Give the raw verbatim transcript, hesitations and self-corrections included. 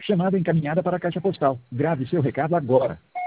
Chamada encaminhada para a caixa postal. Grave seu recado agora.